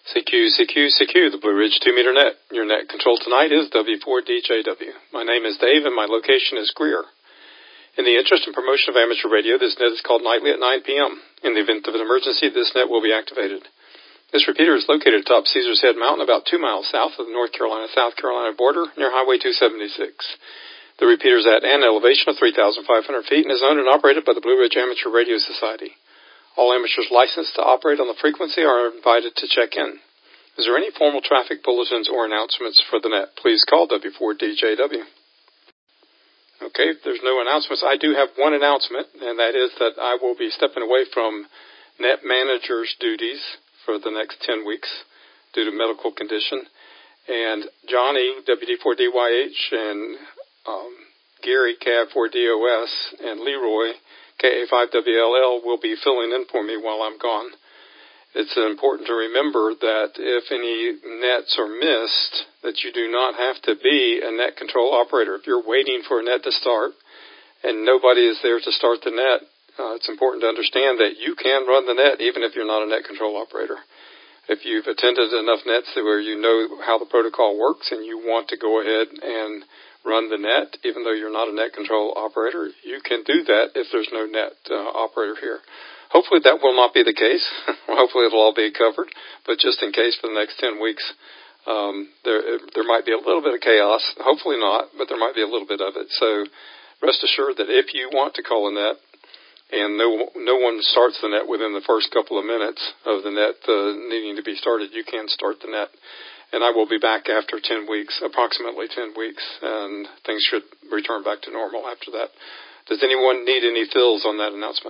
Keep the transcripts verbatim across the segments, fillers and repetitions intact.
C Q, C Q, C Q, the Blue Ridge two meter net. Your net control tonight is W four D J W. My name is Dave and my location is Greer. In the interest and promotion of amateur radio, this net is called nightly at nine p.m. In the event of an emergency, this net will be activated. This repeater is located atop Caesar's Head Mountain about two miles south of the North Carolina-South Carolina border near Highway two seventy-six. The repeater is at an elevation of three thousand five hundred feet and is owned and operated by the Blue Ridge Amateur Radio Society. All amateurs licensed to operate on the frequency are invited to check in. Is there any formal traffic bulletins or announcements for the net? Please call W four D J W. Okay, if there's no announcements, I do have one announcement, and that is that I will be stepping away from net manager's duties for the next ten weeks due to medical condition. And Johnny, W D four D Y H, and um, Gary, C A B four D O S, and Leroy, K A five W L L, will be filling in for me while I'm gone. It's important to remember that if any nets are missed, that you do not have to be a net control operator. If you're waiting for a net to start and nobody is there to start the net, uh, it's important to understand that you can run the net even if you're not a net control operator. If you've attended enough nets where you know how the protocol works and you want to go ahead and run the net, even though you're not a net control operator, you can do that if there's no net uh, operator here. Hopefully that will not be the case. Hopefully it'll all be covered. But just in case for the next ten weeks, um, there there might be a little bit of chaos. Hopefully not, but there might be a little bit of it. So rest assured that if you want to call a net and no no one starts the net within the first couple of minutes of the net uh, needing to be started, you can start the net. And I will be back after ten weeks, approximately ten weeks, and things should return back to normal after that. Does anyone need any fills on that announcement?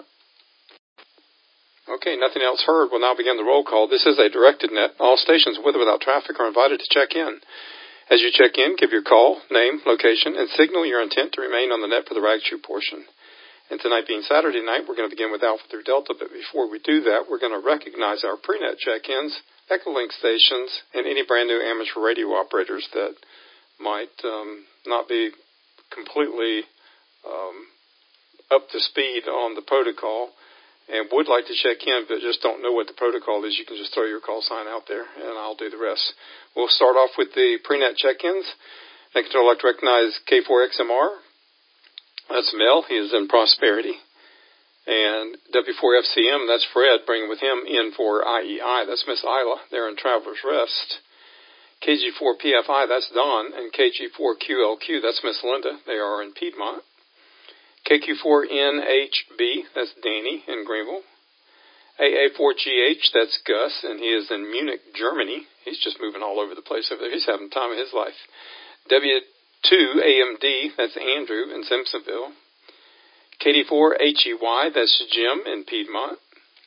Okay, nothing else heard. We'll now begin the roll call. This is a directed net. All stations with or without traffic are invited to check in. As you check in, give your call, name, location, and signal your intent to remain on the net for the rag shoot portion. And tonight being Saturday night, we're going to begin with Alpha through Delta, but before we do that, we're going to recognize our pre-net check-ins, Echolink stations, and any brand new amateur radio operators that might um, not be completely um, up to speed on the protocol and would like to check in but just don't know what the protocol is. You can just throw your call sign out there, and I'll do the rest. We'll start off with the pre-net check-ins. Net control, I'd like to recognize K four X M R. That's Mel. He is in Prosperity. And W four F C M, that's Fred, bringing with him in for I E I. That's Miss Isla. They're in Traveler's Rest. K G four P F I, that's Don. And K G four Q L Q, that's Miss Linda. They are in Piedmont. K Q four N H B, that's Danny in Greenville. A A four G H, that's Gus, and he is in Munich, Germany. He's just moving all over the place over there. He's having the time of his life. W two A M D, that's Andrew in Simpsonville. K D four H E Y, that's Jim in Piedmont.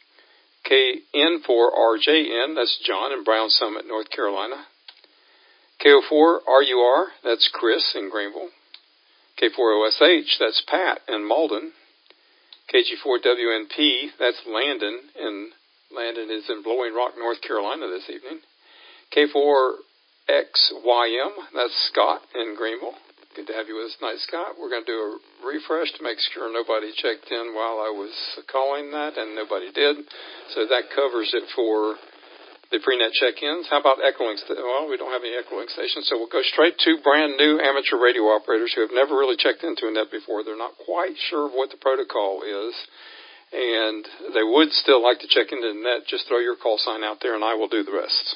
K N four R J N, that's John in Brown Summit, North Carolina. K O four R U R, that's Chris in Greenville. K four O S H, that's Pat in Malden. K G four W N P, that's Landon, and Landon is in Blowing Rock, North Carolina this evening. K four X Y M, that's Scott in Greenville. Good to have you with us tonight, Scott. We're going to do a refresh to make sure nobody checked in while I was calling that, and nobody did. So that covers it for the pre-net check-ins. How about Echolink? Well, we don't have any Echolink stations, so we'll go straight to brand new amateur radio operators who have never really checked into a net before. They're not quite sure what the protocol is, and they would still like to check into the net. Just throw your call sign out there, and I will do the rest.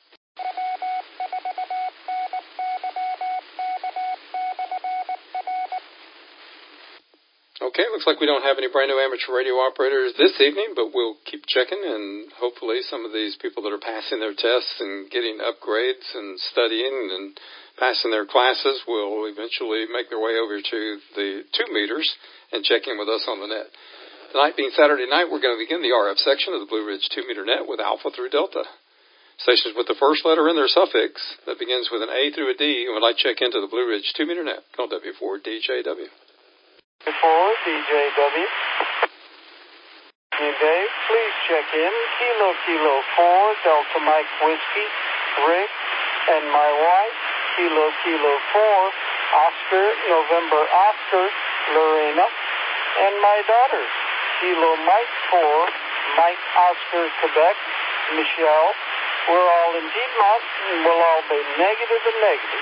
Okay, looks like we don't have any brand new amateur radio operators this evening, but we'll keep checking, and hopefully some of these people that are passing their tests and getting upgrades and studying and passing their classes will eventually make their way over to the two meters and check in with us on the net. Tonight being Saturday night, we're going to begin the R F section of the Blue Ridge two meter net with Alpha through Delta. Stations with the first letter in their suffix that begins with an A through a D and would like to check into the Blue Ridge two meter net. Call W four D J W. four D J W. New Dave, please check in. Kilo Kilo four, Delta Mike Whiskey, Rick, and my wife. Kilo Kilo four, Oscar, November Oscar, Lorena, and my daughter. Kilo Mike four, Mike Oscar, Quebec, Michelle, we're all in Piedmont, and we'll all be negative and negative.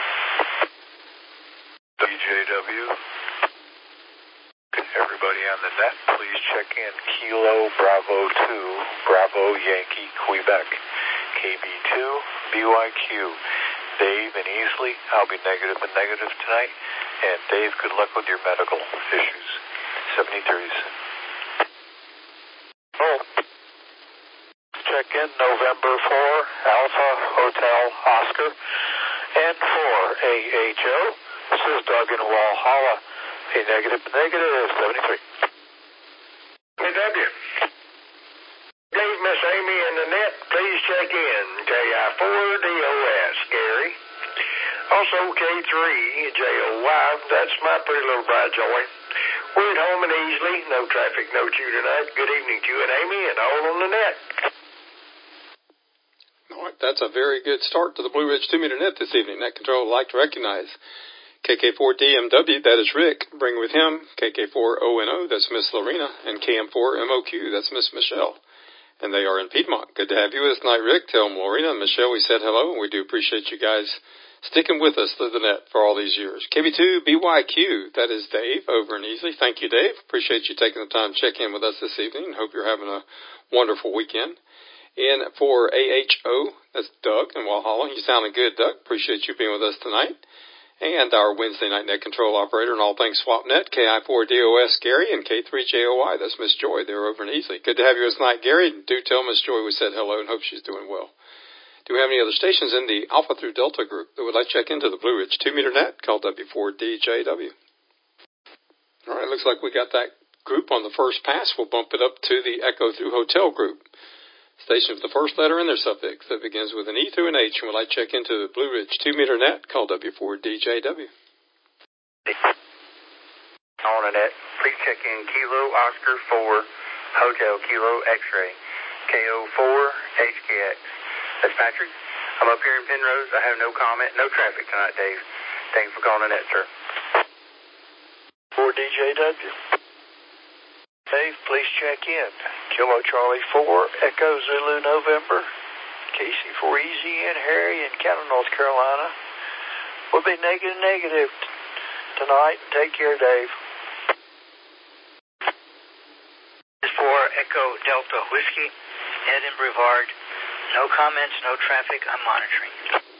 D J W. Everybody on the net, please check in. Kilo Bravo two, Bravo Yankee, Quebec. K B two, B Y Q. Dave and Easley, I'll be negative and negative tonight. And Dave, good luck with your medical issues. seventy-threes. Oh. Check in November four, Alpha Hotel Oscar. And for A H O, this is Doug in Walhalla. A negative, negative, seventy-three. Hey, W. Dave, Miss Amy in the net, please check in. K I four D O S, Gary. Also K three J O Y, that's my pretty little bride, Joy. We're at home and easily, no traffic, no chew tonight. Good evening to you and Amy and all on the net. All right, that's a very good start to the Blue Ridge two meter net this evening. Net Control would like to recognize K K four D M W, that is Rick. Bring with him K K four O N O, that's Miss Lorena, and K M four M O Q, that's Miss Michelle. And they are in Piedmont. Good to have you with us tonight, Rick. Tell them Lorena and Michelle we said hello, and we do appreciate you guys sticking with us through the net for all these years. K B two B Y Q, that is Dave over in Easley. Thank you, Dave. Appreciate you taking the time to check in with us this evening. Hope you're having a wonderful weekend. And for A H O, that's Doug in Walhalla. You sounding good, Doug. Appreciate you being with us tonight. And our Wednesday night net control operator and all things SwapNet, K I four D O S, Gary, and K three J O Y, that's Miss Joy. They're over in Easley. Good to have you with us tonight, Gary. Do tell Miss Joy we said hello and hope she's doing well. Do we have any other stations in the Alpha through Delta group that would like to check into the Blue Ridge two meter net? Call W four D J W. All right, looks like we got that group on the first pass. We'll bump it up to the Echo through Hotel group. Station with the first letter in their suffix that begins with an E through an H, and would like to check into the Blue Ridge two meter net. Call W four D J W. On the net, please check in Kilo Oscar four, Hotel Kilo X-ray, K O four H K X. That's Patrick. I'm up here in Penrose. I have no comment, no traffic tonight, Dave. Thanks for calling the net, sir. For D J W. Dave, please check in. Kilo Charlie four, Echo Zulu November, Casey for Easy and Harry in Canton, North Carolina. We'll be negative, negative t- tonight. Take care, Dave. For Echo Delta Whiskey, Ed and Brevard. No comments, no traffic. I'm monitoring.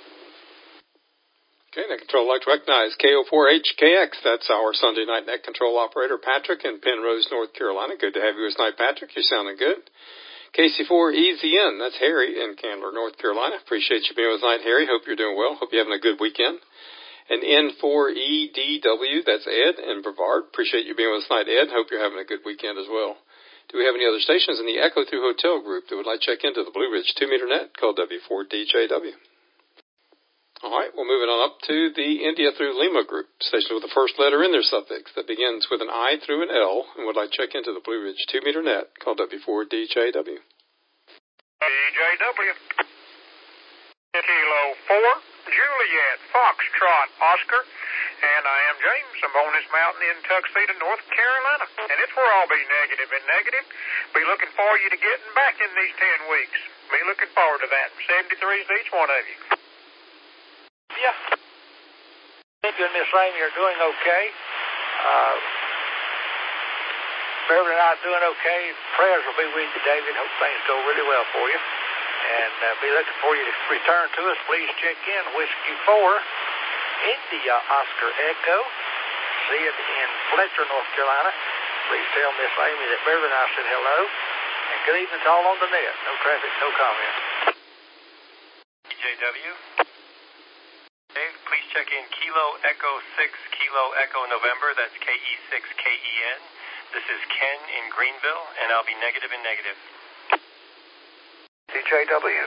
Okay, Net Control would like to recognize K O four H K X. That's our Sunday night Net Control operator, Patrick, in Penrose, North Carolina. Good to have you this night, Patrick. You're sounding good. K C four E Z N. That's Harry in Candler, North Carolina. Appreciate you being with us tonight, Harry. Hope you're doing well. Hope you're having a good weekend. And N four E D W. That's Ed in Brevard. Appreciate you being with us tonight, Ed. Hope you're having a good weekend as well. Do we have any other stations in the Echo through Hotel group that would like to check into the Blue Ridge two meter net? Call W four D J W. All right, we'll move it on up to the India through Lima group, station with the first letter in their suffix that begins with an I through an L, and would like to check into the Blue Ridge two meter net. Call W four D J W. D J W. Kilo four, Juliet, Foxtrot, Oscar, and I am James. I'm on this mountain in Tuxedo, North Carolina, and it's where I'll be negative and negative. Be looking for you to getting back in these ten weeks. Be looking forward to that. seventy-threes to each one of you. Yeah. Thank you and Miss Amy are doing okay. Uh, Beverly and I are doing okay. Prayers will be with you, David. Hope things go really well for you. And uh, be looking for you to return to us. Please check in Whiskey four, India Oscar Echo. See it in Fletcher, North Carolina. Please tell Miss Amy that Beverly and I said hello. And good evening to all on the net. No traffic, no comment. D J W. Dave, please check in Kilo Echo six, Kilo Echo November. That's K E six K E N. This is Ken in Greenville, and I'll be negative and negative. D J W.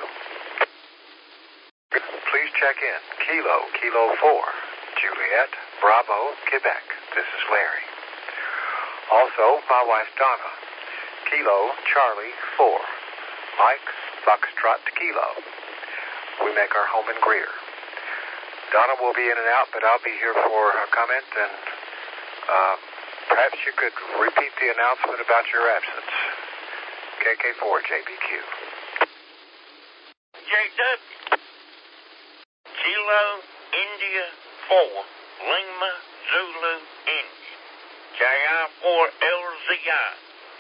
Please check in Kilo, Kilo four, Juliet, Bravo, Quebec. This is Larry. Also, my wife Donna. Kilo, Charlie, four. Mike, Foxtrot, Kilo. We make our home in Greer. Donna will be in and out, but I'll be here for a comment, and uh, perhaps you could repeat the announcement about your absence. K K four J B Q. J W. Kilo India four, Lima Zulu India. K I four L Z I.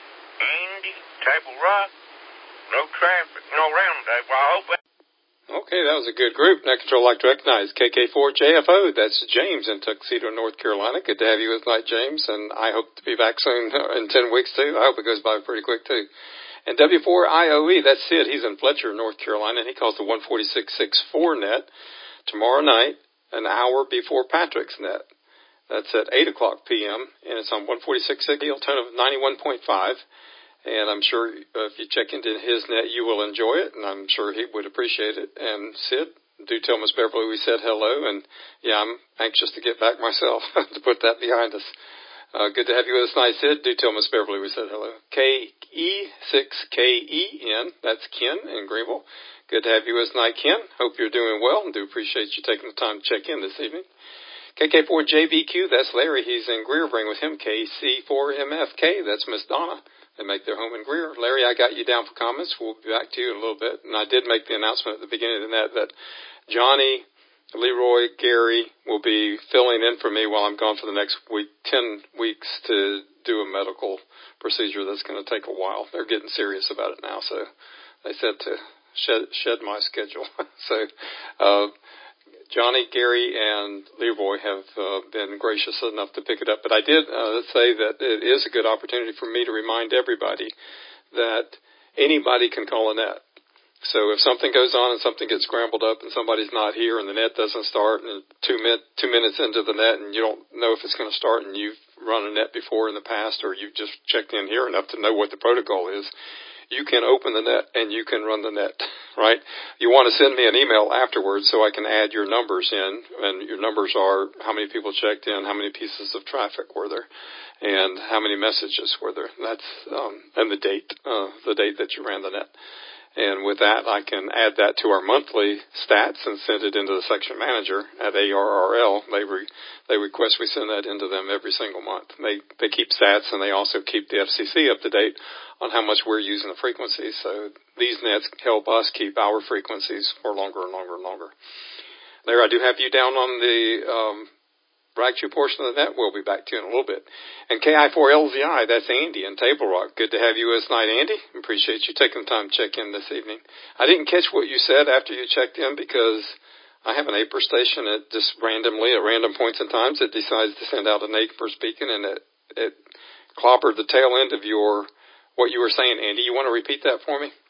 Andy, Table Rock. No traffic, no roundtable. I hope that. Okay, that was a good group. Net Control like to recognize K K four J F O. That's James in Tuxedo, North Carolina. Good to have you with tonight, James, and I hope to be back soon in ten weeks, too. I hope it goes by pretty quick, too. And W four I O E, that's Sid. He's in Fletcher, North Carolina, and he calls the one forty-six point six four net tomorrow night, an hour before Patrick's net. That's at eight o'clock p.m., and it's on one forty-six point six, tone of ninety-one point five. And I'm sure uh, if you check into his net, you will enjoy it, and I'm sure he would appreciate it. And Sid, do tell Miss Beverly we said hello, and yeah, I'm anxious to get back myself to put that behind us. Uh, good to have you with us tonight, Sid. Do tell Miss Beverly we said hello. K E six K E N, that's Ken in Greenville. Good to have you with us tonight, Ken. Hope you're doing well, and do appreciate you taking the time to check in this evening. K K four J B Q, that's Larry. He's in Greer. Bring with him K C four M F K, that's Miss Donna. They make their home in Greer. Larry, I got you down for comments. We'll be back to you in a little bit. And I did make the announcement at the beginning of the net that Johnny, Leroy, Gary will be filling in for me while I'm gone for the next week, ten weeks to do a medical procedure that's going to take a while. They're getting serious about it now, so they said to shed, shed my schedule. so uh, Johnny, Gary, and Leroy have uh, been gracious enough to pick it up. But I did uh, say that it is a good opportunity for me to remind everybody that anybody can call a net. So if something goes on and something gets scrambled up and somebody's not here and the net doesn't start and two, min- two minutes into the net and you don't know if it's going to start and you've run a net before in the past or you've just checked in here enough to know what the protocol is, you can open the net and you can run the net, right? You want to send me an email afterwards so I can add your numbers in, and your numbers are how many people checked in, how many pieces of traffic were there, and how many messages were there. That's um, and the date, uh, the date that you ran the net. And with that, I can add that to our monthly stats and send it into the section manager at A R R L. They re, they request we send that into them every single month. They they keep stats and they also keep the F C C up to date on how much we're using the frequencies. So these nets help us keep our frequencies for longer and longer and longer. Larry, I do have you down on the um, Ragtube portion of the net. We'll be back to you in a little bit. And K I four L Z I, that's Andy in Table Rock. Good to have you with us tonight, Andy. Appreciate you taking the time to check in this evening. I didn't catch what you said after you checked in because I have an A P R station that just randomly, at random points in times, it decides to send out an A P R beacon, and it, it clobbered the tail end of your what you were saying, Andy. You want to repeat that for me?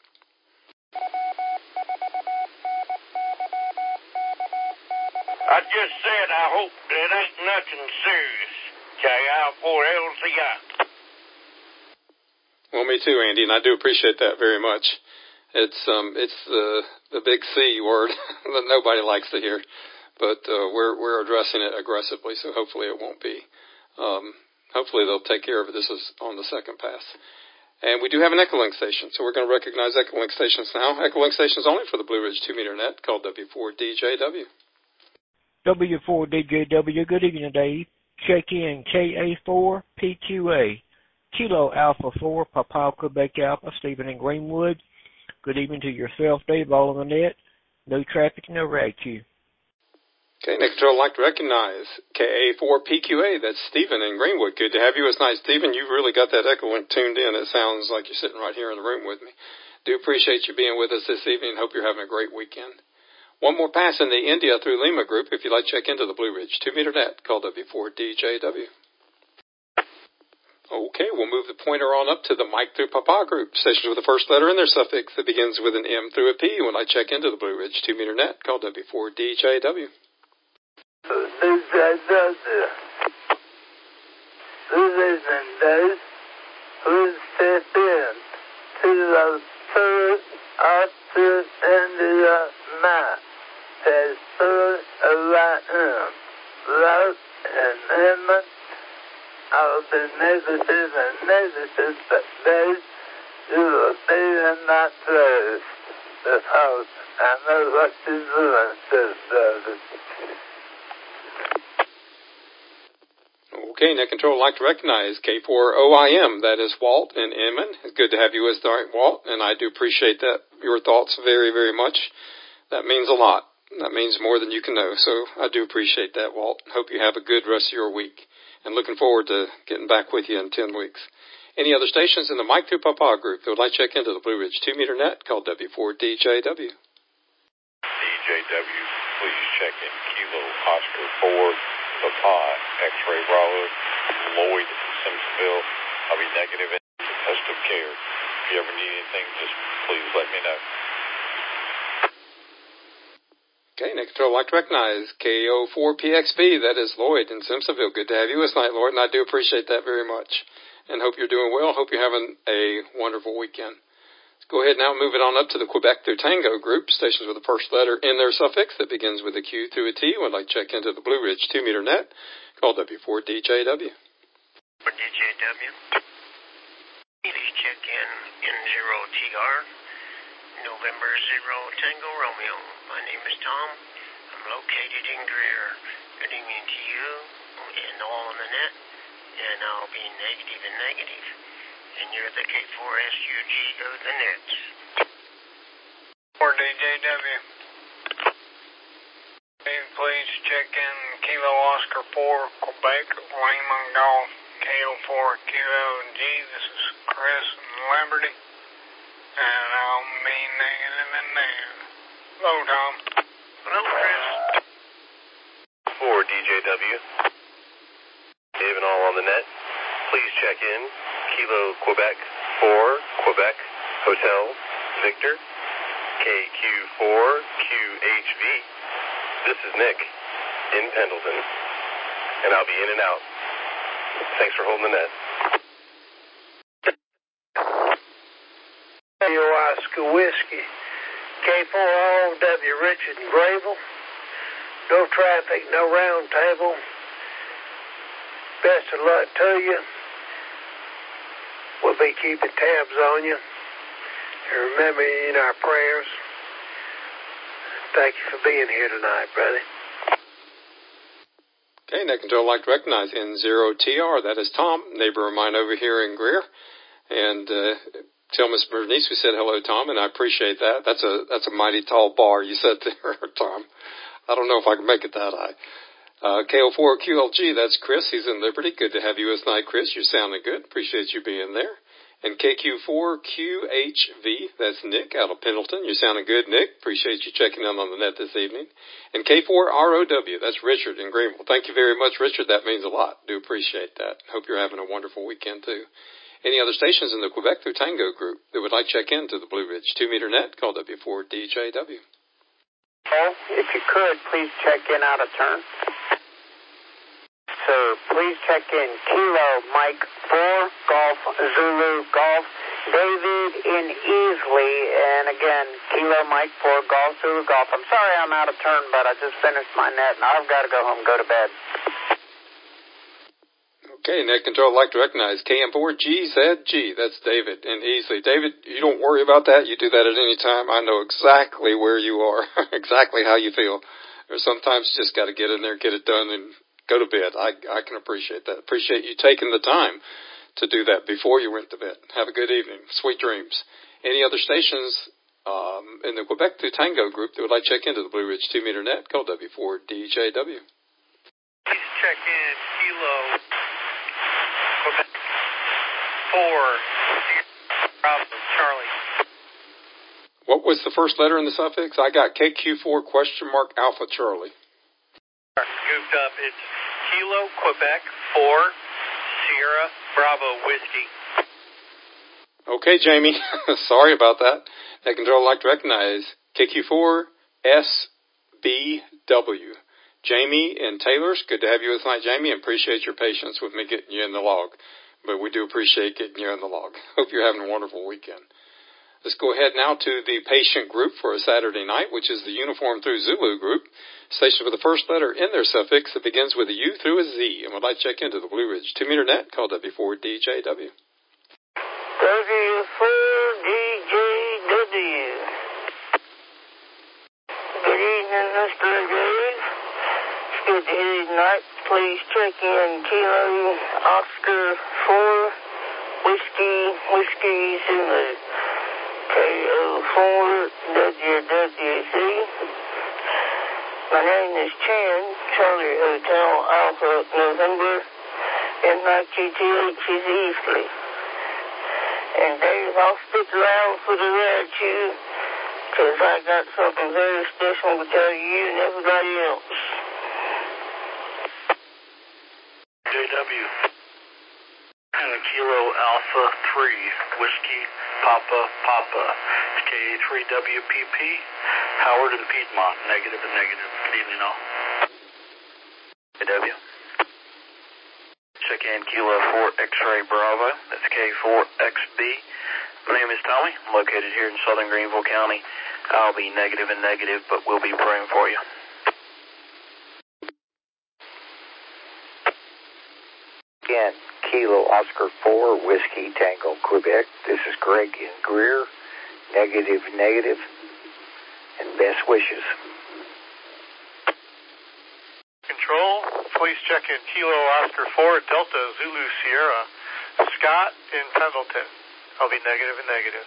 I just said I hope it ain't nothing serious. K I four L Z I. Well, me too, Andy, and I do appreciate that very much. It's um, it's the the big C word that nobody likes to hear, but uh, we're we're addressing it aggressively, so hopefully it won't be. Um, hopefully they'll take care of it. This is on the second pass. And we do have an Echolink station, so we're going to recognize Echolink stations now. Echolink stations only for the Blue Ridge two meter net called W four D J W. W four D J W, good evening, Dave. Check in K A four P Q A, Kilo Alpha four, Papa Quebec Alpha, Stephen in Greenwood. Good evening to yourself, Dave, all on the net. No traffic, no Ragtube. Okay, Net Control, I'd like to recognize K A four P Q A. That's Stephen in Greenwood. Good to have you. It's nice, Stephen. You've really got that Echolink tuned in. It sounds like you're sitting right here in the room with me. Do appreciate you being with us this evening. Hope you're having a great weekend. One more pass in the India through Lima group if you'd like to check into the Blue Ridge two meter net called W four D J W. Okay, we'll move the pointer on up to the Mike through Papa group. Stations with the first letter in their suffix that begins with an M through a P when I check into the Blue Ridge two meter net called W four D J W. D J W. Ladies and days, please step in to the third Arthur India map. There's third right him. Love and image of the negative and negative, but they you will be in that place. Because I know what you're doing, says David. Okay, Net Control, I'd like to recognize K four O I M. That is Walt in Inman. It's good to have you with us, Walt, and I do appreciate that, your thoughts very, very much. That means a lot. That means more than you can know, so I do appreciate that, Walt. Hope you have a good rest of your week, and looking forward to getting back with you in ten weeks. Any other stations in the Mike through Papa group that would like to check into the Blue Ridge two meter net, call W four D J W. D J W, please check in Kilo Oscar four, Papa, X-ray Bravo, Lloyd, Simpsonville. I'll be negative in custom care. If you ever need anything, just please let me know. Okay, Net Control, I'd like to recognize K O four P X V. That is Lloyd in Simpsonville. Good to have you this night, Lloyd, and I do appreciate that very much. And hope you're doing well. Hope you're having a wonderful weekend. Let's go ahead now and move it on up to the Quebec through Tango group, stations with the first letter in their suffix that begins with a Q through a T. Would like to check into the Blue Ridge two meter net, call W four D J W. For D J W, please check in in zero T R, November zero Tango Romeo. My name is Tom. I'm located in Greer. Good evening to you and all on the net. And I'll be negative and negative. And you're the K four S U G of the nets. For D J W. Please check in Kilo Oscar four, Quebec, Lima Golf, K O four Q L G. This is Chris in Liberty. And I'll be negative and negative. Hello, Tom. Hello, Chris. For D J W. Dave and all on the net, please check in Kilo Quebec four, Quebec, Hotel, Victor, K Q four Q H V. This is Nick in Pendleton, and I'll be in and out. Thanks for holding the net. Oscar Whiskey, K four O W Richard and Gravel. No traffic, no round table. Best of luck to you. We'll be keeping tabs on you. And remember you in our prayers. Thank you for being here tonight, brother. Okay, Net Control, I'd like to recognize N zero T R. That is Tom, neighbor of mine over here in Greer. And uh, tell Miss Bernice we said hello, Tom, and I appreciate that. That's a that's a mighty tall bar you set there, Tom. I don't know if I can make it that high. Uh, K O four Q L G, that's Chris. He's in Liberty. Good to have you this night, Chris. You're sounding good. Appreciate you being there. And K Q four Q H V, that's Nick out of Pendleton. You're sounding good, Nick. Appreciate you checking in on the net this evening. And K four R O W, that's Richard in Greenville. Thank you very much, Richard. That means a lot. Do appreciate that. Hope you're having a wonderful weekend, too. Any other stations in the Quebec through Tango group that would like to check into the Blue Ridge two meter net, call W four D J W. Oh, if you could, please check in out of turn. Sir, please check in Kilo Mike four, Golf Zulu Golf, David in Easley, and again, Kilo Mike four, Golf Zulu Golf. I'm sorry I'm out of turn, but I just finished my net, and I've got to go home and go to bed. Okay, Net Control, I'd like to recognize K M four G Z G. That's David in Easley. David, you don't worry about that. You do that at any time. I know exactly where you are, exactly how you feel. Or sometimes you just got to get in there, get it done, and go to bed. I, I can appreciate that. Appreciate you taking the time to do that before you went to bed. Have a good evening. Sweet dreams. Any other stations um, in the Quebec through Tango group that would like to check into the Blue Ridge two meter net, call W four D J W. Please check in Kilo Quebec four, Bravo, Charlie. What was the first letter in the suffix? I got K Q four question mark Alpha Charlie. Goofed up. It's Kilo Quebec four, Sierra Bravo Whiskey. Okay, Jamie. Sorry about that. Net Control, I'd like to recognize K Q four S B W. Jamie and Taylor's, good to have you with tonight, Jamie, and appreciate your patience with me getting you in the log. But we do appreciate getting you in the log. Hope you're having a wonderful weekend. Let's go ahead now to the patient group for a Saturday night, which is the Uniform through Zulu group. Station with the first letter in their suffix that begins with a U through a Z. And would like to check into the Blue Ridge two meter net, call W four D J W. W four D J W. Good evening, Mister Dave. good to hear you tonight. Please check in Kilo Oscar four, Whiskey, Whiskey Zulu, K O four W W Z. My name is Chan, Charlie Hotel Alpha November, and my Q T H is Easley. And Dave, I'll stick around for the ride too, because I got something very special to tell you and everybody else. J W. And a Kilo Alpha three, Whiskey Papa Papa, K A three W P P, Howard and Piedmont, negative and negative. Good evening all. J W. Check in Kilo four X-Ray Bravo, that's K four X B. My name is Tommy. I'm located here in southern Greenville County. I'll be negative and negative, but we'll be praying for you. Again, Kilo Oscar four, Whiskey Tango Quebec. This is Greg in Greer. Negative, negative, and best wishes. Control, please check in Kilo Oscar four, Delta Zulu Sierra. Scott in Pendleton. I'll be negative and negative.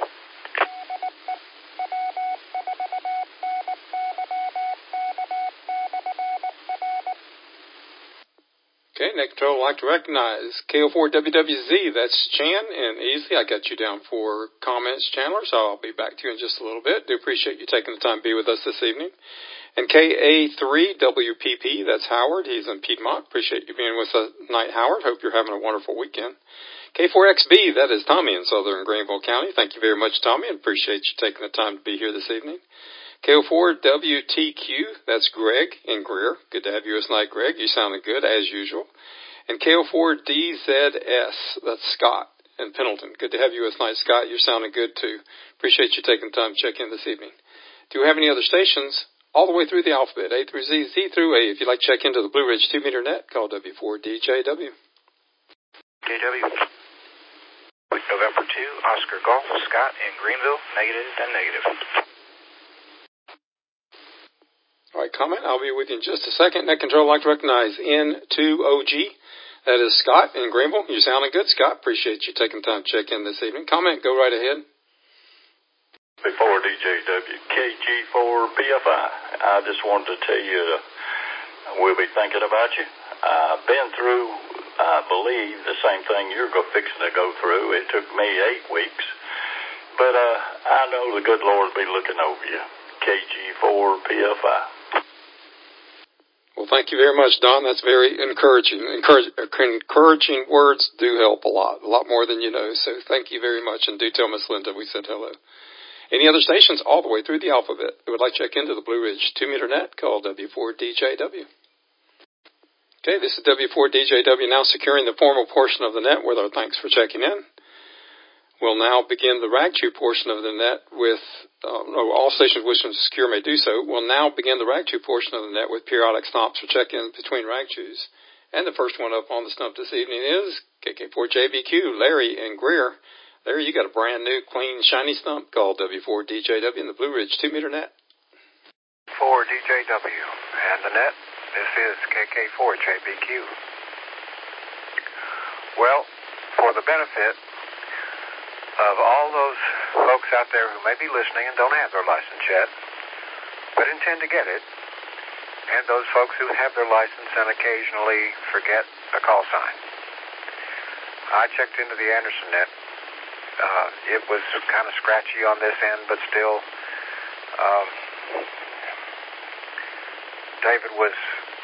Okay, Net Control would like to recognize K O four W W Z. That's Chan and Easley. I got you down for comments, Chandler, so I'll be back to you in just a little bit. Do appreciate you taking the time to be with us this evening. And K A three W P P, that's Howard. He's in Piedmont. Appreciate you being with us tonight, Howard. Hope you're having a wonderful weekend. K four X B, that is Tommy in southern Greenville County. Thank you very much, Tommy, and appreciate you taking the time to be here this evening. K O four W T Q, that's Greg in Greer. Good to have you tonight, Greg. You sounded good, as usual. And K O four D Z S, that's Scott in Pendleton. Good to have you tonight, Scott. You're sounding good, too. Appreciate you taking the time to check in this evening. Do you have any other stations all the way through the alphabet, A through Z, Z through A? If you'd like to check into the Blue Ridge two meter net, call W four D J W. J W. November two, Oscar Golf, Scott in Greenville, negative and negative. All right, comment. I'll be with you in just a second. Net Control would like to recognize N two O G. That is Scott in Greenville. You're sounding good, Scott. Appreciate you taking time to check in this evening. Comment, go right ahead. Before D J W, K G four P F I. I just wanted to tell you uh, we'll be thinking about you. I've been through, I believe, the same thing you're go, fixing to go through. It took me eight weeks. But uh, I know the good Lord will be looking over you. K G four P F I. Well, thank you very much, Don. That's very encouraging. Encourage, encouraging words do help a lot, a lot more than you know. So thank you very much, and do tell Miss Linda we said hello. Any other stations all the way through the alphabet who would like to check into the Blue Ridge two meter net, call W four D J W. Okay, this is W four D J W now securing the formal portion of the net with our thanks for checking in. We'll now begin the RagTube portion of the net with, uh, no, all stations wishing to secure may do so. We'll now begin the RagTube portion of the net with periodic stops for check-in between RagTubes. And the first one up on the stump this evening is K K four J B Q, Larry in Greer. Larry, you got a brand new, clean, shiny stump called W four D J W in the Blue Ridge two meter net. four D J W and the net, this is K K four J B Q. Well, for the benefit of all those folks out there who may be listening and don't have their license yet, but intend to get it, and those folks who have their license and occasionally forget a call sign. I checked into the Anderson net. Uh, it was kind of scratchy on this end, but still, um, David was,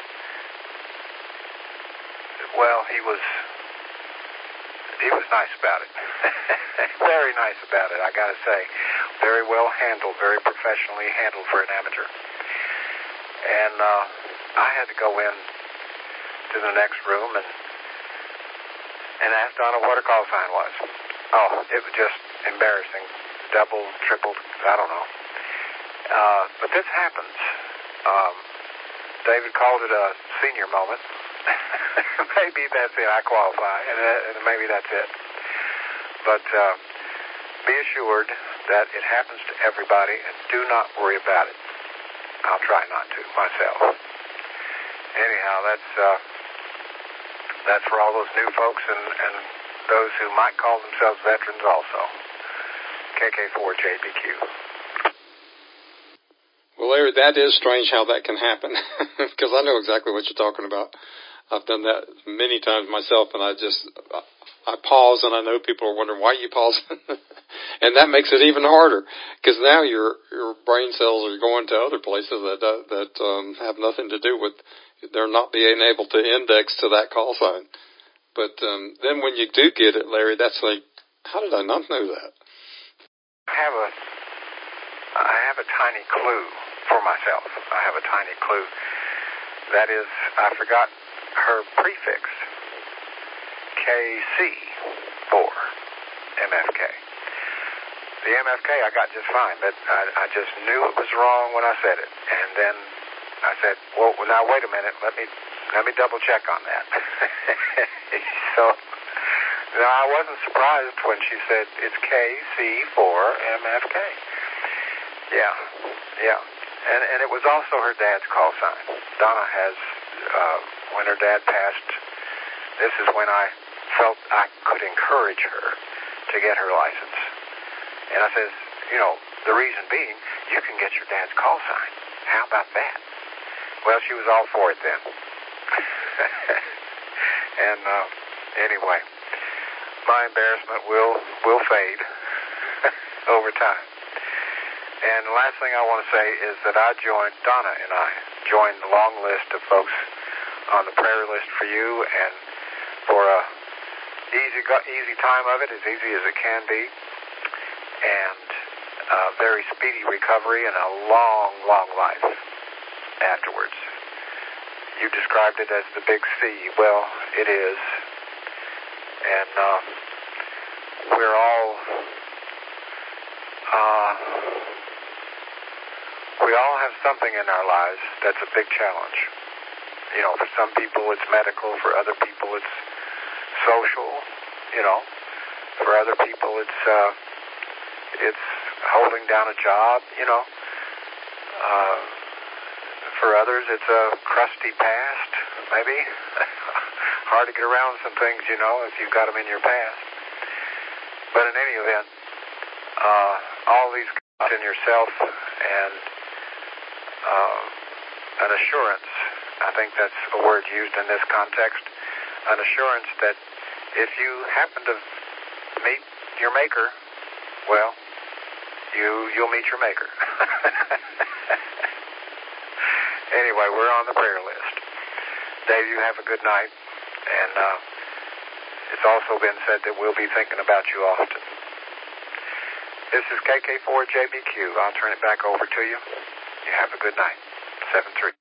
well, he was, he was nice about it. Very nice about it, I gotta say. Very well handled, very professionally handled for an amateur. And uh, I had to go in to the next room and and ask Donna what her call sign was. Oh, it was just embarrassing. Double, triple, I don't know. Uh, but this happens. Um, David called it a senior moment. Maybe that's it. I qualify, and, uh, and maybe that's it. But uh, be assured that it happens to everybody, and do not worry about it. I'll try not to myself. anyhow, that's uh, that's for all those new folks and, and those who might call themselves veterans also. K K four J B Q. Well, Larry, that is strange how that can happen, because I know exactly what you're talking about. I've done that many times myself, and I just, I pause, and I know people are wondering, why you pause? And that makes it even harder, because now your your brain cells are going to other places that uh, that um, have nothing to do with, they're not being able to index to that call sign. But um, then when you do get it, Larry, that's like, how did I not know that? I have a, I have a tiny clue for myself. I have a tiny clue. That is, I forgot her prefix, K C four M F K. The M F K I got just fine, but I, I just knew it was wrong when I said it. And then I said, well, now wait a minute, let me let me double check on that. So no, I wasn't surprised when she said it's K C four M F K. Yeah, yeah. And and it was also her dad's call sign. Donna has, uh, when her dad passed, this is when I felt I could encourage her to get her license. And I says, you know, the reason being, you can get your dad's call sign. How about that? Well, she was all for it then. And uh, anyway, my embarrassment will will fade over time. And the last thing I want to say is that I joined, Donna and I joined the long list of folks on the prayer list for you, and for a easy easy time of it, as easy as it can be, and a very speedy recovery and a long, long life afterwards. You described it as the big C. Well, it is. And uh, we're all, uh, we all have something in our lives that's a big challenge. You know, for some people it's medical, for other people it's social, you know. For other people it's, uh, it's holding down a job, you know. Uh, for others it's a crusty past, maybe. Hard to get around some things, you know, if you've got them in your past. But in any event, uh, all these in yourself and uh, an assurance, I think that's a word used in this context, an assurance that if you happen to meet your maker, well, you, you'll meet your maker. Anyway, we're on the prayer list. Dave, you have a good night. And uh, it's also been said that we'll be thinking about you often. This is K K four J B Q. I'll turn it back over to you. You have a good night. seven three.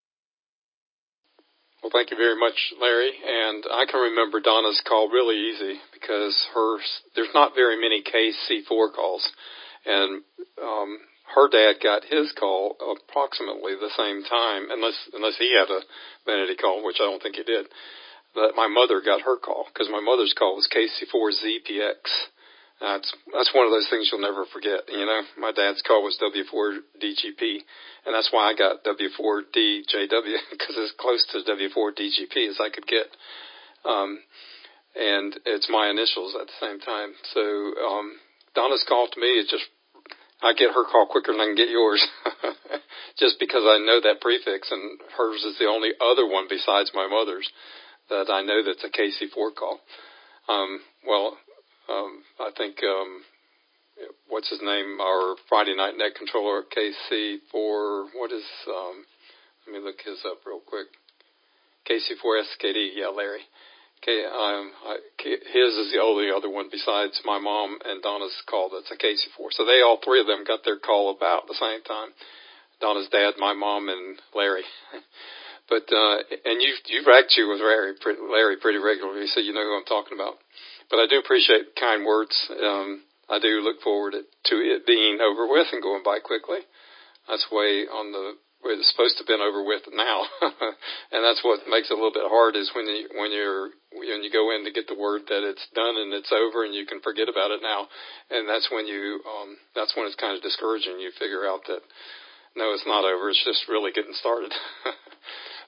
Well, thank you very much, Larry. And I can remember Donna's call really easy because her there's not very many K C four calls. And um, her dad got his call approximately the same time, unless unless he had a vanity call, which I don't think he did. That my mother got her call, because my mother's call was K C four Z P X. That's that's one of those things you'll never forget. You know, my dad's call was W four D G P, and that's why I got W four D J W, because it's close to W four D G P as I could get. Um, and it's my initials at the same time. So um, Donna's call to me is just, I get her call quicker than I can get yours, just because I know that prefix, and hers is the only other one besides my mother's that I know that's a K C four call. Um, well, um, I think, um, what's his name, our Friday night net controller at K C four, what is, um, let me look his up real quick. K C four S K D, yeah, Larry. K, um, I, K, his is the only other one besides my mom and Donna's call that's a K C four. So they, all three of them got their call about the same time. Donna's dad, my mom, and Larry. But, uh, and you've, you've actually with Larry pretty, Larry pretty regularly, so you know who I'm talking about. But I do appreciate kind words. Um, I do look forward to it being over with and going by quickly. That's way on the way it's supposed to have been over with now. And that's what makes it a little bit hard is when you, when you're, when you go in to get the word that it's done and it's over and you can forget about it now. And that's when you, um, that's when it's kind of discouraging. You figure out that, no, it's not over. It's just really getting started.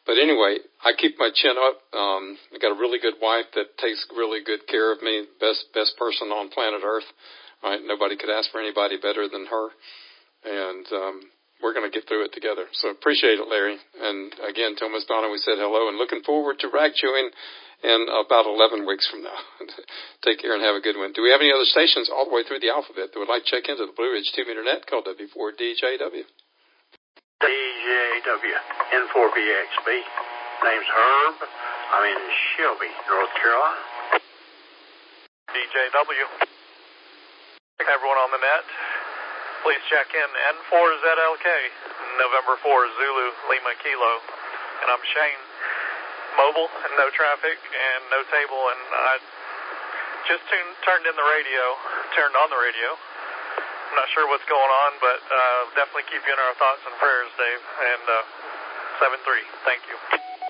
But anyway, I keep my chin up. Um, I got a really good wife that takes really good care of me. Best best person on planet Earth. Right? Nobody could ask for anybody better than her. And um, we're going to get through it together. So appreciate it, Larry. And again, tell Miss Donna we said hello and looking forward to rag chewing in about eleven weeks from now. Take care and have a good one. Do we have any other stations all the way through the alphabet that would like to check into the Blue Ridge two meter net called W four D J W? D J W, N four B X B. Name's Herb. I'm in Shelby, North Carolina. D J W. Everyone on the net, please check in N four Z L K, November four, Zulu, Lima, Kilo. And I'm Shane. Mobile and no traffic and no table. And I just tuned, turned in the radio, turned on the radio. I'm not sure what's going on, but uh, definitely keep you in our thoughts and prayers, Dave. And uh, seven three, thank you.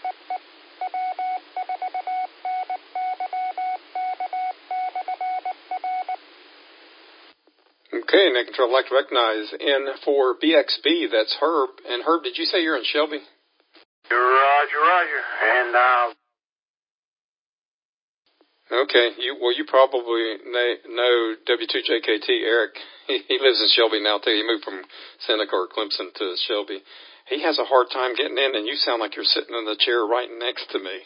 Okay, Net Control, I'd like to recognize N four B X B. That's Herb. And Herb, did you say you're in Shelby? Roger, Roger. And uh, okay, you well, you probably know W two J K T, Eric. He, he lives in Shelby now, too. He moved from Seneca or Clemson to Shelby. He has a hard time getting in, and you sound like you're sitting in the chair right next to me.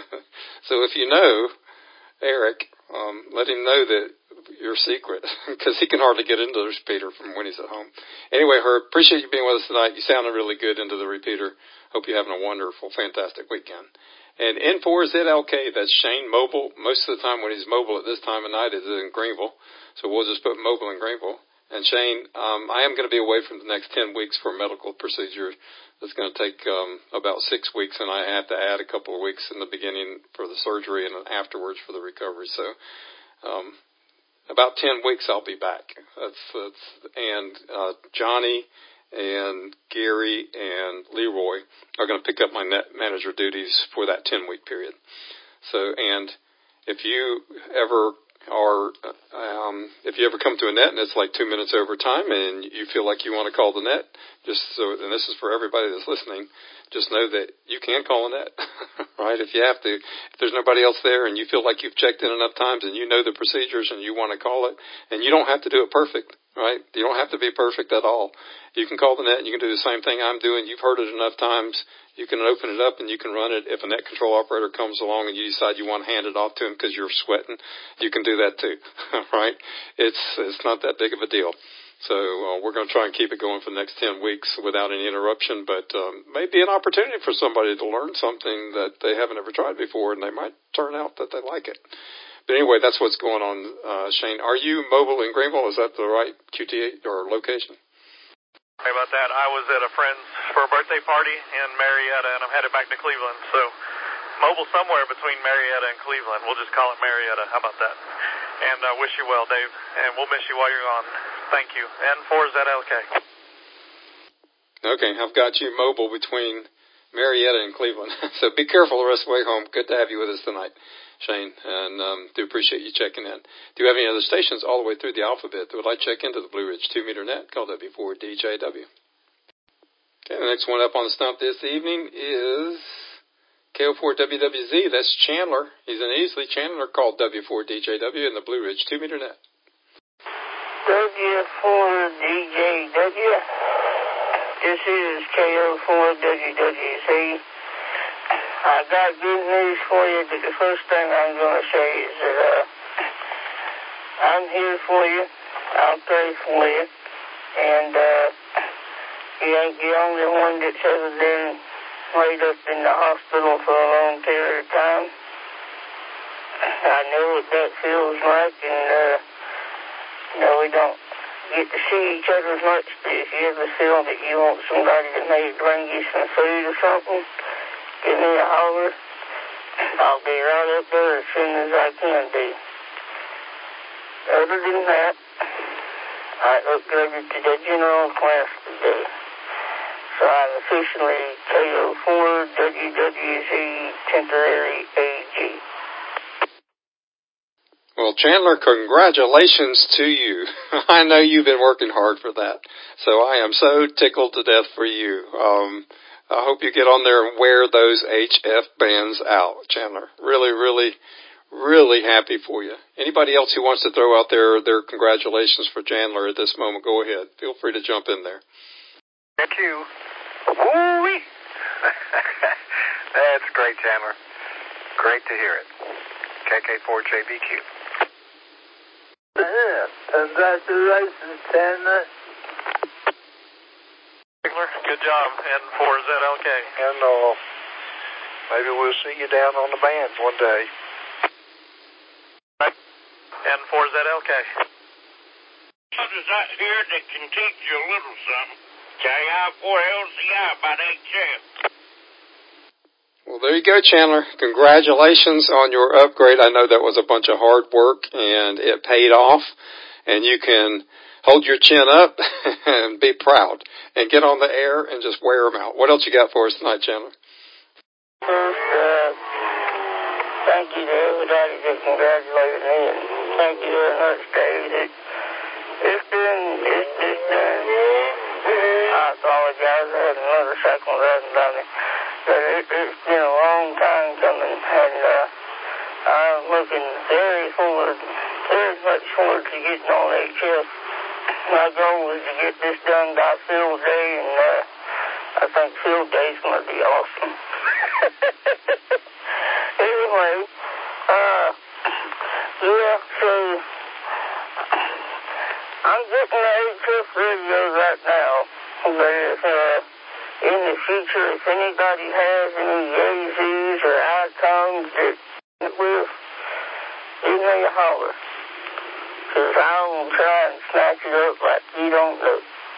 So if you know Eric, um, let him know that your secret, because he can hardly get into the repeater from when he's at home. Anyway, Herb, appreciate you being with us tonight. You sounded really good into the repeater. Hope you're having a wonderful, fantastic weekend. And N four Z L K, that's Shane Mobile. Most of the time when he's mobile at this time of night is in Greenville. So we'll just put mobile in Greenville. And Shane, um, I am going to be away from the next ten weeks for a medical procedure that's going to take um, about six weeks, and I have to add a couple of weeks in the beginning for the surgery and then afterwards for the recovery. So um, about ten weeks I'll be back. That's, that's and uh, Johnny and Gary and Leroy are going to pick up my net manager duties for that ten-week period. So, and if you ever are, um, if you ever come to a net and it's like two minutes over time and you feel like you want to call the net, just so, and this is for everybody that's listening, just know that you can call a net, right? If you have to, if there's nobody else there and you feel like you've checked in enough times and you know the procedures and you want to call it, and you don't have to do it perfect, right? You don't have to be perfect at all. You can call the net and you can do the same thing I'm doing. You've heard it enough times. You can open it up and you can run it. If a net control operator comes along and you decide you want to hand it off to him because you're sweating, you can do that too, right? It's it's not that big of a deal. So uh, we're going to try and keep it going for the next ten weeks without any interruption, but um, maybe an opportunity for somebody to learn something that they haven't ever tried before, and they might turn out that they like it. But anyway, that's what's going on, uh, Shane. Are you mobile in Greenville? Is that the right Q T A or location? Sorry about that. I was at a friend's for a birthday party in Marietta, and I'm headed back to Cleveland. So mobile somewhere between Marietta and Cleveland. We'll just call it Marietta. How about that? And I uh, wish you well, Dave. And we'll miss you while you're gone. Thank you. N four Z L K. Okay, I've got you mobile between Marietta and Cleveland. So be careful the rest of the way home. Good to have you with us tonight, Shane, and um, do appreciate you checking in. Do you have any other stations all the way through the alphabet that would like to check into the Blue Ridge two meter net called W four D J W? Okay, the next one up on the stump this evening is K O four W W Z. That's Chandler. He's an Easley Chandler called W four D J W in the Blue Ridge two meter net. W four D J W. This is K O four W W Z. I got good news for you, but the first thing I'm going to say is that uh, I'm here for you. I'll pray for you. And uh, you ain't the only one that's ever been laid up in the hospital for a long period of time. I know what that feels like, and uh, you know, we don't get to see each other as much, but if you ever feel that you want somebody that may bring you some food or something, give me a holler. I'll be right up there as soon as I can be. Other than that, I upgraded to the general class today. So I'm officially K O four W W Z temporary A G. Well, Chandler, congratulations to you. I know you've been working hard for that. So I am so tickled to death for you. Um, I hope you get on there and wear those H F bands out, Chandler. Really, really, really happy for you. Anybody else who wants to throw out their, their congratulations for Chandler at this moment, go ahead. Feel free to jump in there. Thank you. Woo-wee. That's great, Chandler. Great to hear it. K K four J B Q. Yeah, congratulations, Chandler. Good job, N four Z L K. And uh, maybe we'll see you down on the bands one day. N four Z L K. What is that here that can teach you a little something? K I four L C I about H F. Well, there you go, Chandler. Congratulations on your upgrade. I know that was a bunch of hard work, and it paid off. And you can hold your chin up and be proud and get on the air and just wear them out. What else you got for us tonight, Chandler? First, uh, thank you to everybody that congratulated me, and thank you very much, Dave. It, it's been, it's, it's been, I apologize, I had another second riding by me, but it, it's been a long time coming, and uh, I'm looking very forward, very much forward to getting on H F. My goal was to get this done by field day, and uh, I think field day's going to be awesome. Anyway, uh, yeah, so I'm getting the H F radio right now, but if, uh, in the future, if anybody has any Yazoo or icons that will, give me a holler. Because I will try and snatch it up like you don't know.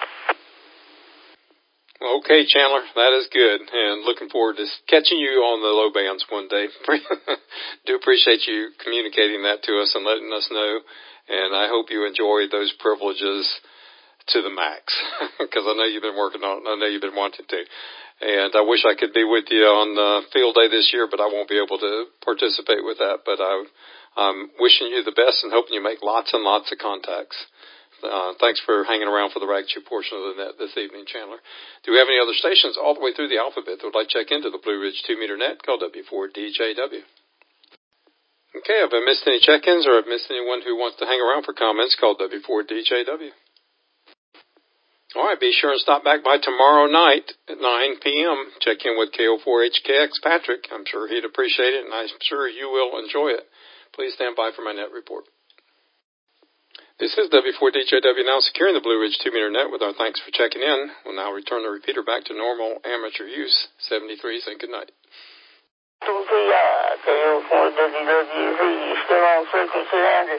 Okay, Chandler, that is good, and looking forward to catching you on the low bands one day. Do appreciate you communicating that to us and letting us know, and I hope you enjoy those privileges to the max, because I know you've been working on it, I know you've been wanting to. And I wish I could be with you on uh, field day this year, but I won't be able to participate with that. But I, I'm wishing you the best and hoping you make lots and lots of contacts. Uh, thanks for hanging around for the Ragtube portion of the net this evening, Chandler. Do we have any other stations all the way through the alphabet that would like to check into the Blue Ridge two meter net? Call W four D J W. Okay, have I missed any check-ins or have missed anyone who wants to hang around for comments? Call W four D J W. All right, be sure and stop back by tomorrow night at nine p.m. Check in with K O four H K X Patrick. I'm sure he'd appreciate it, and I'm sure you will enjoy it. Please stand by for my net report. This is W four D J W now securing the Blue Ridge two meter net with our thanks for checking in. We'll now return the repeater back to normal amateur use. seventy-three, saying good night. K O four W W Z, you still on frequency, Andy?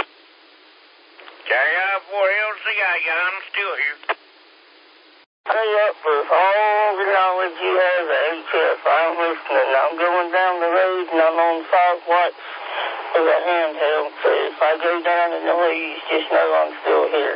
K I four L C I, yeah, I'm still here. Hey, up with all the knowledge you have of H F, I'm listening. I'm going down the road and I'm on five watts with a handheld, so if I go down in the weeds, just know I'm still here.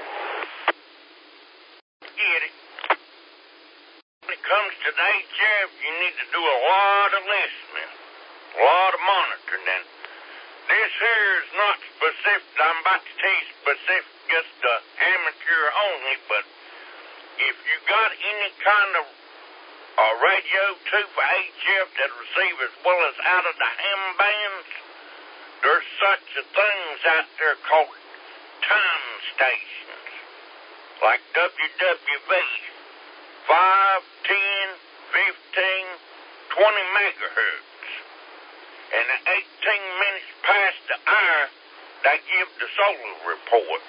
Get it. When it comes to the H F, you need to do a lot of listening, a lot of monitoring. And this here is not specific, I'm about to tell you specific, just uh, amateur only, but if you got any kind of uh, radio too for H F that receive as well as out of the ham bands, there's such a things out there called time stations, like W W V, five, ten, fifteen, twenty megahertz. And at eighteen minutes past the hour, they give the solar report.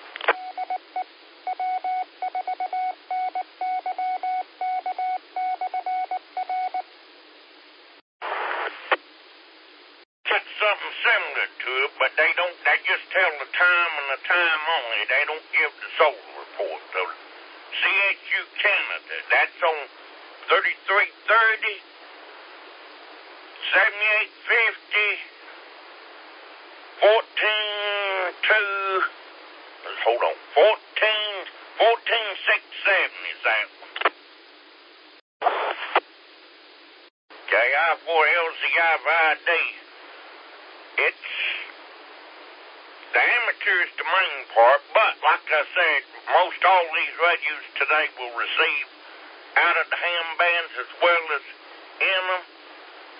Something similar to it, but they don't, they just tell the time and the time only. They don't give the solar report. So C H U Canada, that's on thirty-three thirty, seventy-eight fifty, fourteen two, hold on, fourteen, fourteen six seven is that one. K I four L C I I D. It's the amateur is the main part, but like I said, most all these radios today will receive out of the ham bands as well as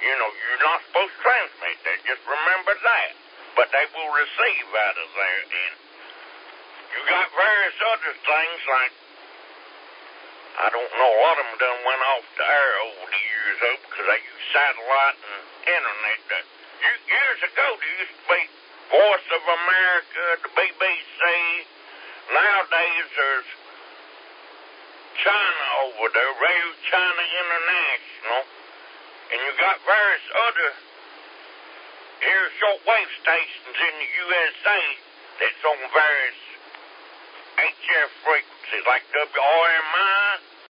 You know, you're not supposed to transmit that. Just remember that. But they will receive out of there. And you got various other things like, I don't know, a lot of them done went off the air over the years up because they use satellite and internet. That you, years ago, there used to be Voice of America, the B B C. Nowadays, there's China over there, Radio China International. And you got various other here shortwave stations in the U S A that's on various H F frequencies like W R M I,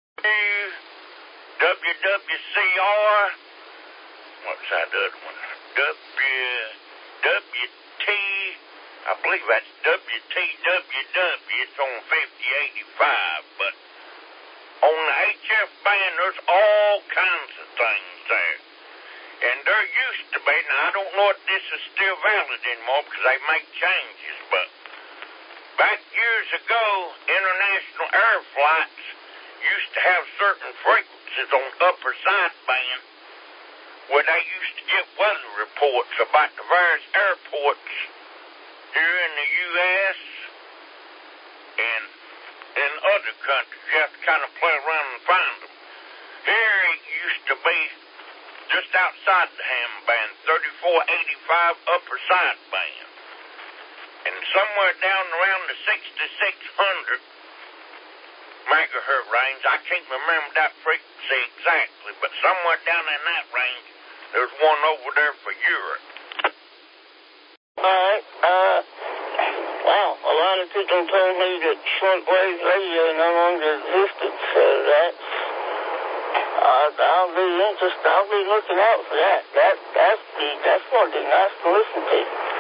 W W C R, what's that other one? W W T, I believe that's W T W W, it's on fifty eighty-five, but on the H F band there's all kinds of things there. And there used to be, now I don't know if this is still valid anymore because they make changes, but back years ago, international air flights used to have certain frequencies on the upper sideband where they used to get weather reports about the various airports here in the U S and in other countries. You have to kind of play around and find them. Here it used to be just outside the ham band, thirty-four eighty-five upper sideband. And somewhere down around the sixty-six hundred megahertz range, I can't remember that frequency exactly, but somewhere down in that range, there's one over there for Europe. All right. Uh, wow, a lot of people told me that shortwave radio no longer existed, so that's, uh, I'll be interested. I'll be looking out for that. That that's the that's going to be nice to listen to.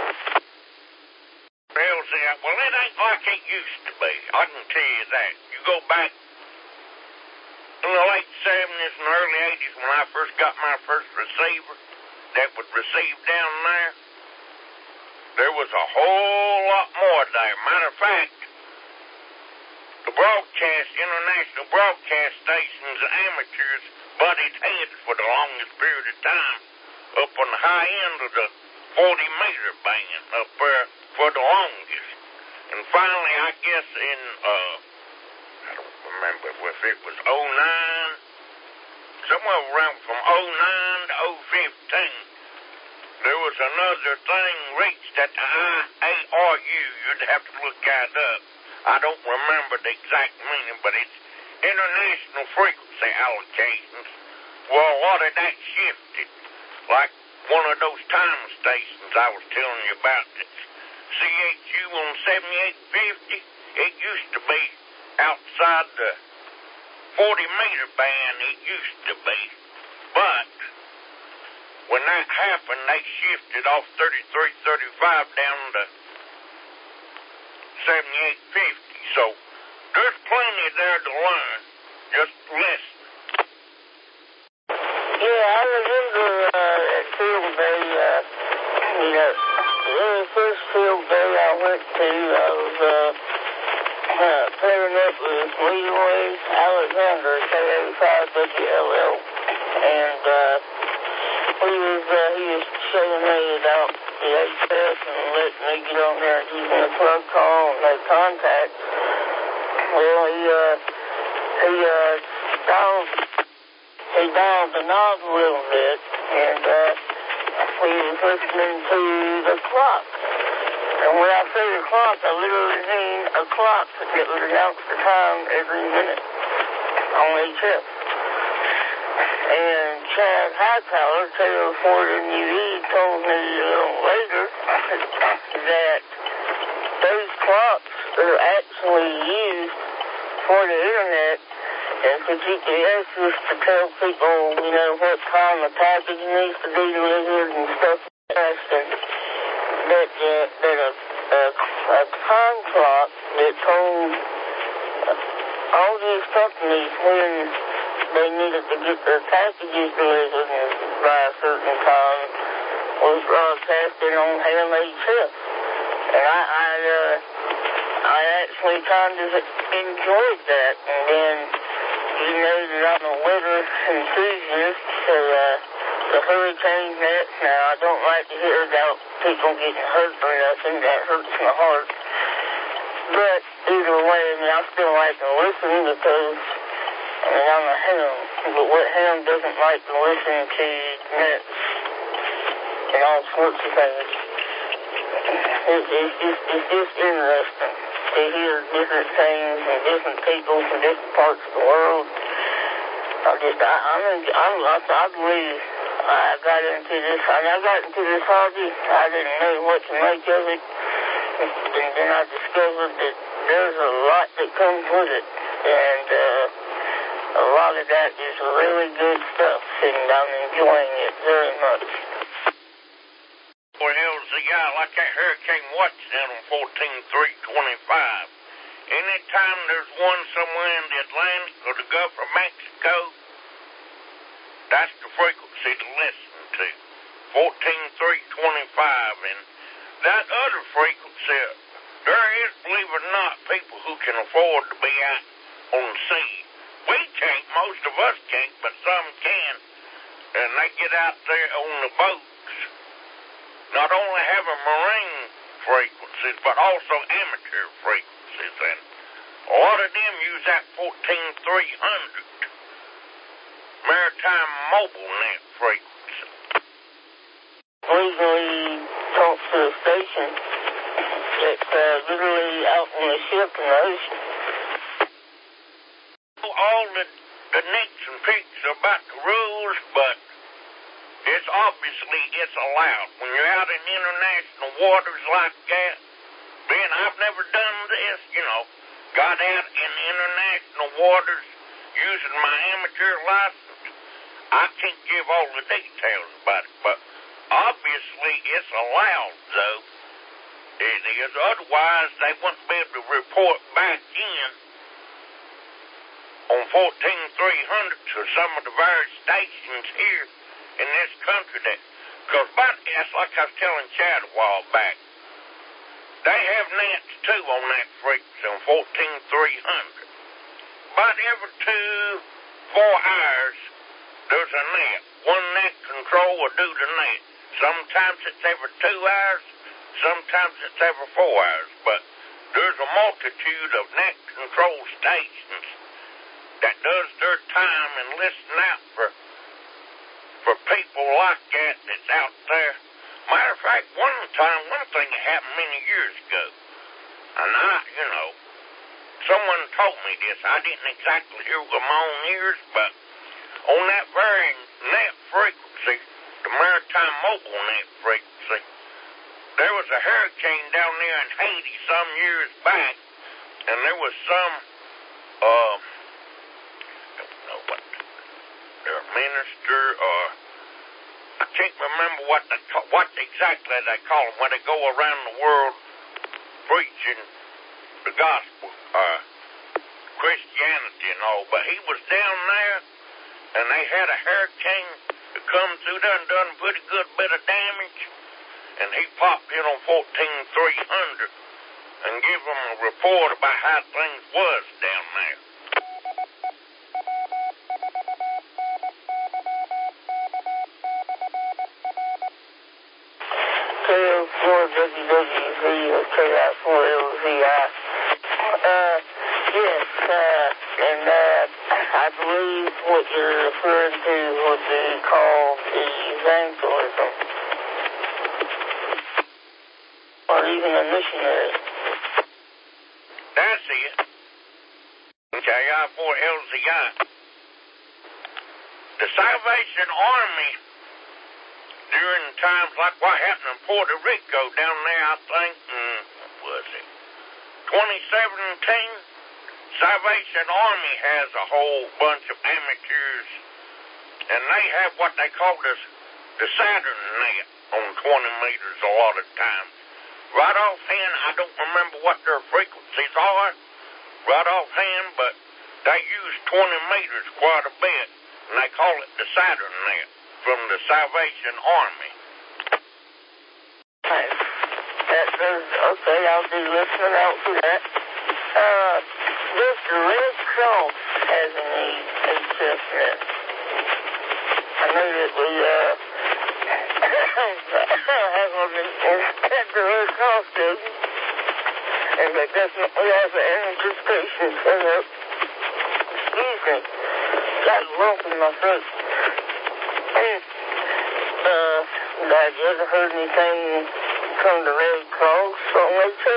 Well, see, well, it ain't like it used to be. I can tell you that. You go back in the late seventies and early eighties when I first got my first receiver that would receive down there, there was a whole lot more there. Matter of fact, the broadcast, international broadcast stations and amateurs butted heads for the longest period of time up on the high end of the forty meter band up there for the longest. And finally, I guess in, uh, I don't remember if it was oh nine, somewhere around from oh nine to oh fifteen, there was another thing reached at the I A R U. You'd have to look that up. I don't remember the exact meaning, but it's international frequency allocations. Well, a lot of that shifted. Like one of those time stations I was telling you about, that's C H U on seventy-eight fifty. It used to be outside the forty meter band, it used to be. But when that happened, they shifted off thirty-three thirty-five down to seventy-eight fifty. So there's plenty there to learn. Just listen. Yeah, I remember uh, at field day, uh, you know, the very first field day I went to, I was uh, uh, pairing up with Leroy Alexander, K eighty-five W L L, and uh, he was uh, he was showing me about the H F and letting me get on there and using the plug call and no contact. Well, he uh, he uh, dialed he dialed the knob a little bit, and uh, he was listening to the clock. And when I say the clock, I literally mean a clock that would announce the time every minute on H F. And Chad Hightower, K O four N U E, told me a little later that those clocks are actually used for the internet and for G P Ss to tell people, you know, what time a package needs to be delivered and stuff like that. And that, uh, that a, a, a time clock that told all these companies when they needed to get their packages delivered by a certain time was broadcasted on ham H F. And I, I, uh, I actually kind of enjoyed that. And then, you know that I'm a weather enthusiast, so uh, the hurricane net. Now, I don't like to hear about people getting hurt or nothing. That hurts my heart. But either way, I mean, I still like to listen because, I mean, I'm a ham. But what ham doesn't like to listen to nets and all sorts of things? It's, it's, just, it's just interesting to hear different things and different people from different parts of the world. I just, I, I'm, I'm, I, I believe I got into this, I, mean, I got into this hobby. I didn't know what to make of it. And then I discovered that there's a lot that comes with it. And uh, a lot of that is really good stuff. And I'm enjoying it very much. Well, hell's the guy like that Hurricane Watch down on fourteen three twenty-five. Anytime there's one somewhere in the Atlantic or the Gulf of Mexico, that's the frequency to listen to. fourteen three twenty-five. And that other frequency, there is, believe it or not, people who can afford to be out on the sea. We can't, most of us can't, but some can. And they get out there on the boats. Not only having marine frequencies, but also amateur frequencies. And a lot of them use that fourteen three hundred maritime mobile net frequency. Legally talk to a station that's uh, literally out on a ship in the ocean. All the, the nicks and picks about the rules, but it's obviously it's allowed. When you're out in international waters like that, Ben, I've never done this, you know, got out in international waters using my amateur license. I can't give all the details about it, but obviously it's allowed, though. It is. Otherwise, they wouldn't be able to report back in on fourteen three hundred to some of the various stations here in this country. That, because that's like I was telling Chad a while back. They have nets, too, on that frequency on fourteen three hundred. About every two, four hours, there's a net. One net control will do the net. Sometimes it's every two hours, sometimes it's every four hours. But there's a multitude of net control stations that does their time and listen out for for people like that that's out there. Matter of fact, one time, one thing that happened many years ago, and I, you know, someone told me this. I didn't exactly hear with my own ears, but on that very net frequency, the maritime mobile net frequency, there was a hurricane down there in Haiti some years back, and there was some, uh, I don't know what, their minister or I can't remember what they call, what exactly they call them when they go around the world preaching the gospel, uh, Christianity and all. But he was down there, and they had a hurricane that come through there and done a pretty good bit of damage. And he popped in on fourteen three hundred and gave them a report about how things was down there. K O four W W Z or K I four L Z I. Uh, yes, uh, and uh, I believe what you're referring to would be called evangelism. Or even a missionary. That's it. K I four L Z I. The Salvation Army, during times like what happened in Puerto Rico down there, I think, in, what was it, twenty seventeen, Salvation Army has a whole bunch of amateurs, and they have what they call this, the Saturn net on twenty meters a lot of times. Right offhand, I don't remember what their frequencies are, right offhand, but they use twenty meters quite a bit, and they call it the Saturn net from the Salvation Army. Right. That does, okay, I'll be listening out for that. Uh, does the Red Cross have any H F net? I know that we, uh, off, David. And I definitely have an anticipation set up. Excuse me. Got a lump in my throat. Uh, have you ever heard anything come to Red Cross on later?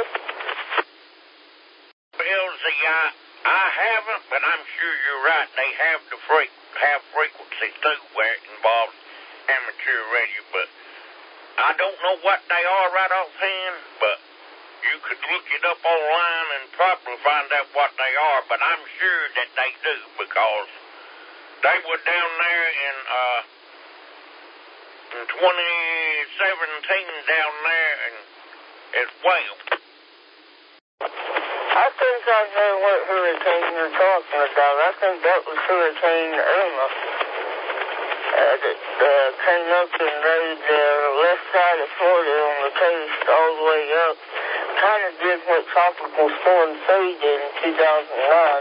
Well, see, I, I haven't, but I'm sure you're right. They have the freak, have frequency too where it involves amateur radio, but I don't know what they are right offhand, but you could look it up online and probably find out what they are, but I'm sure that they do because they were down there in, uh, in twenty seventeen down there and as well. I think I know what hurricane you're talking about. I think that was Hurricane Irma. Uh, that uh, came up and laid the left side of Florida on the coast all the way up. Kind of did what Tropical Storm Faye did in two thousand nine.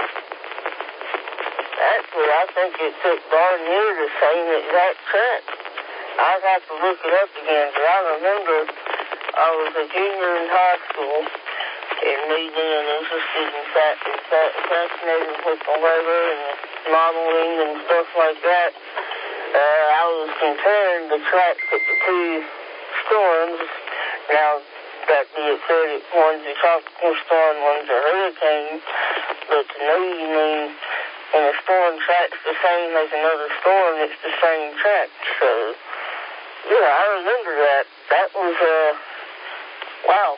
Actually, I think it took darn near the same exact track. I'd have to look it up again, but I remember I was a junior in high school, and me being interested in fact, in fact, fascinated with the weather and modeling and stuff like that. Uh, I was comparing the tracks of the two storms. Now, that being said, one's a tropical storm, one's a hurricane, but to me, you mean when a storm tracks the same as another storm, it's the same track. So, yeah, I remember that. That was, uh, wow.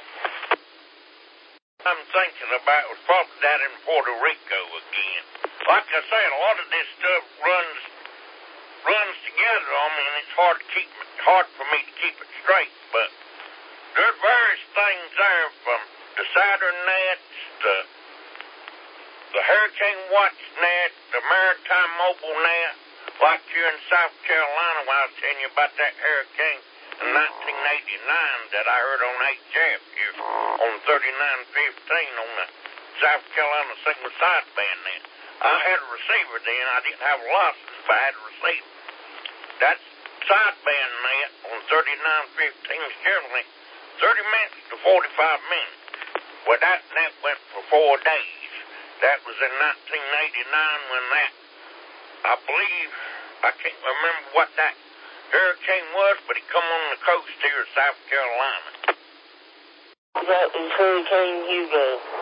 I'm thinking about it was probably that in Puerto Rico again. Like I said, a lot of this stuff runs runs together on me, and it's hard to keep hard for me to keep it straight. But there's various things there, from the Saturn nets, the the Hurricane Watch net, the Maritime Mobile net, like here in South Carolina when I was telling you about that hurricane in nineteen eighty-nine that I heard on H F here on thirty-nine fifteen on the South Carolina single sideband net. I had a receiver then. I didn't have a license, but I had a receiver. That sideband net on thirty-nine fifteen is generally thirty minutes to forty-five minutes. Well, that net went for four days. That was in nineteen eighty-nine when that, I believe, I can't remember what that hurricane was, but it come on the coast here of South Carolina. That was Hurricane Hugo.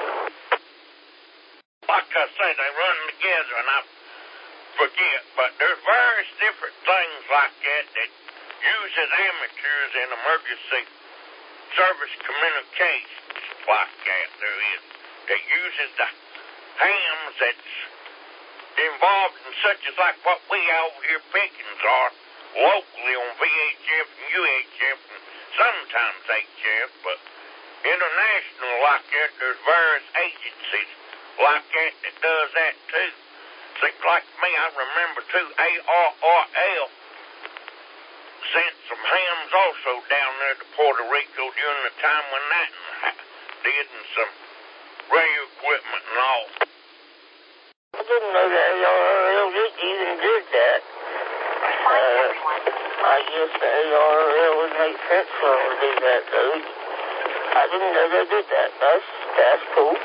Like I say, they run together, and I forget, but there's various different things like that that uses amateurs in emergency service communications like that. There is that uses the hams that's involved in such as like what we over here Pickens are locally on V H F and U H F and sometimes H F, but international like that, there's various agencies like that that does that too. Seems like to me, I remember too, A R R L sent some hams also down there to Puerto Rico during the time when that did, and some radio equipment and all. I didn't know that A R R L even did that. Uh, I guess the A R R L would make sense for them to do that, though. I didn't know they did that. That's, that's cool.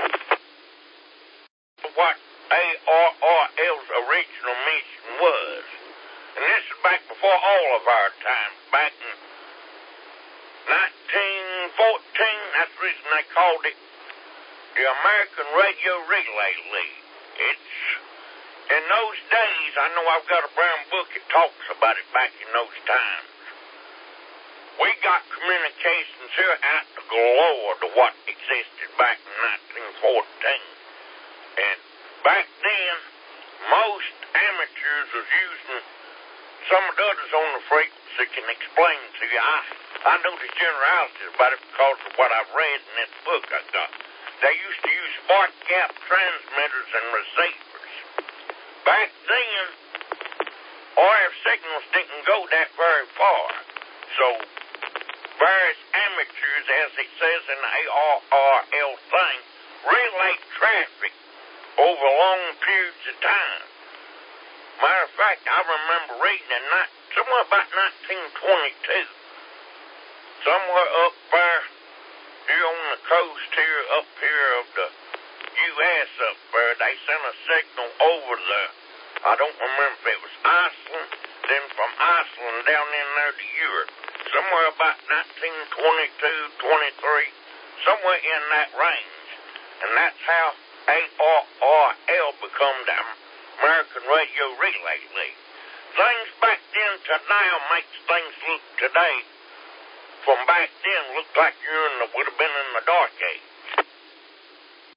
What A R R L's original mission was, and this is back before all of our time, back in nineteen fourteen, that's the reason they called it the American Radio Relay League. It's, in those days, I know I've got a brown book that talks about it back in those times. We got communications here at the galore to what existed back in nineteen fourteen. And back then, most amateurs was using some of the others on the frequency can explain to you. I, I know the generalities about it because of what I've read in this book I got. They used to use spark gap transmitters and receivers. Back then, R F signals didn't go that very far. So, various amateurs, as it says in the A R R L thing, relayed traffic over long periods of time. Matter of fact, I remember reading in not, somewhere about nineteen twenty-two, somewhere up there, here on the coast here, up here of the U S up there, they sent a signal over the, I don't remember if it was Iceland, then from Iceland down in there to Europe, somewhere about nineteen twenty-two, twenty-three, somewhere in that range. And that's how A R R L become the American Radio Relay League. Things back then to now makes things look today, from back then, look like you're in the, would have been in the dark age.